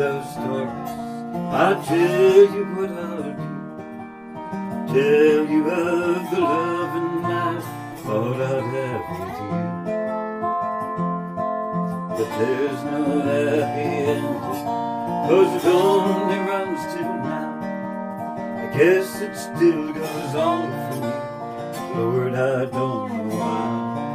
love stories. I'll tell you what I'll do. Tell you of the loving I thought I'd have with you. But there's no happy ending, 'cause it only runs to now. I guess it still goes on for me, Lord, I don't know why.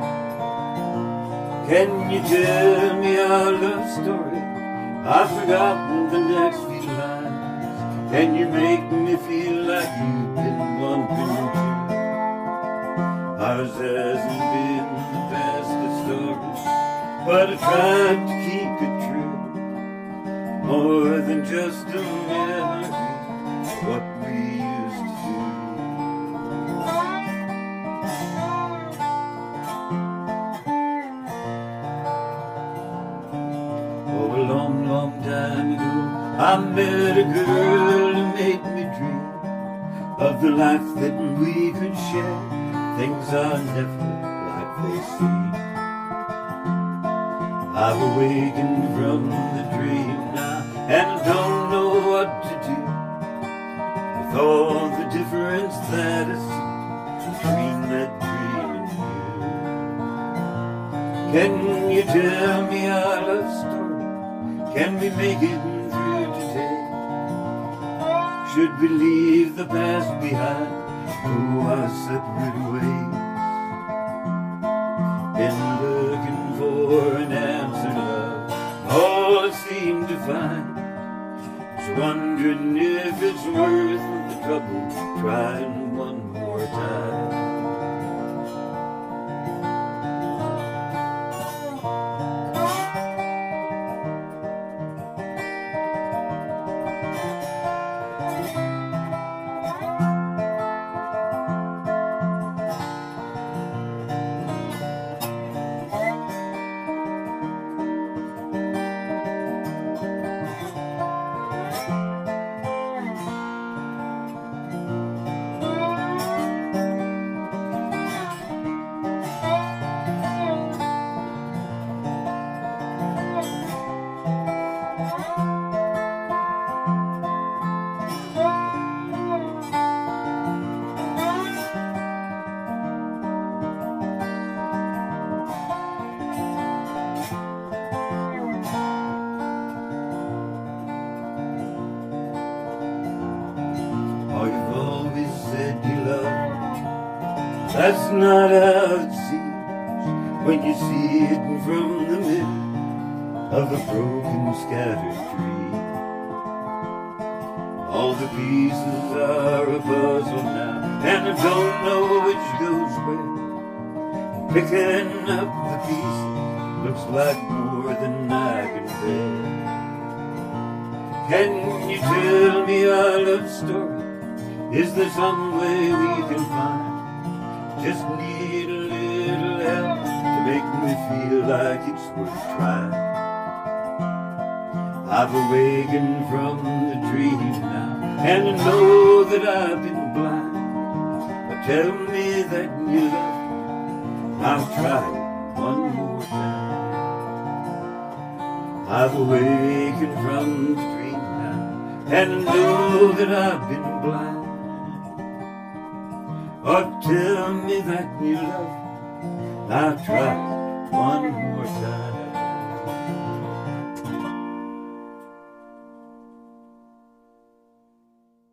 Can you tell me our love story? I've forgotten the next few lines. Can you make me feel like you've been wondering too? Ours hasn't been the best of stories, but I tried to keep it true. More than just a memory of what we used to do. Oh, a long, long time ago, I met a girl who made me dream of the life that we could share. Things are never like they seem. I've awakened from the dream now, and I don't know what to do with all the difference that I see between that dream and you. Can you tell me our love story? Can we make it through today? Should we leave the past behind, go our separate ways? Been looking for an answer, love, all I seem to find is wondering if it's worth the trouble trying one more time. That's not how it seems when you see it from the middle of a broken, scattered tree. All the pieces are a puzzle now, and I don't know which goes where. Picking up the pieces looks like more than I can bear. Can you tell me our love story? Is there some way we can find? Just need a little help to make me feel like it's worth trying. I've awakened from the dream now, and I know that I've been blind. But tell me that you love me, I'll try it one more time. I've awakened from the dream now, and I know that I've been blind. Or tell me that you love me, I'll try one more time.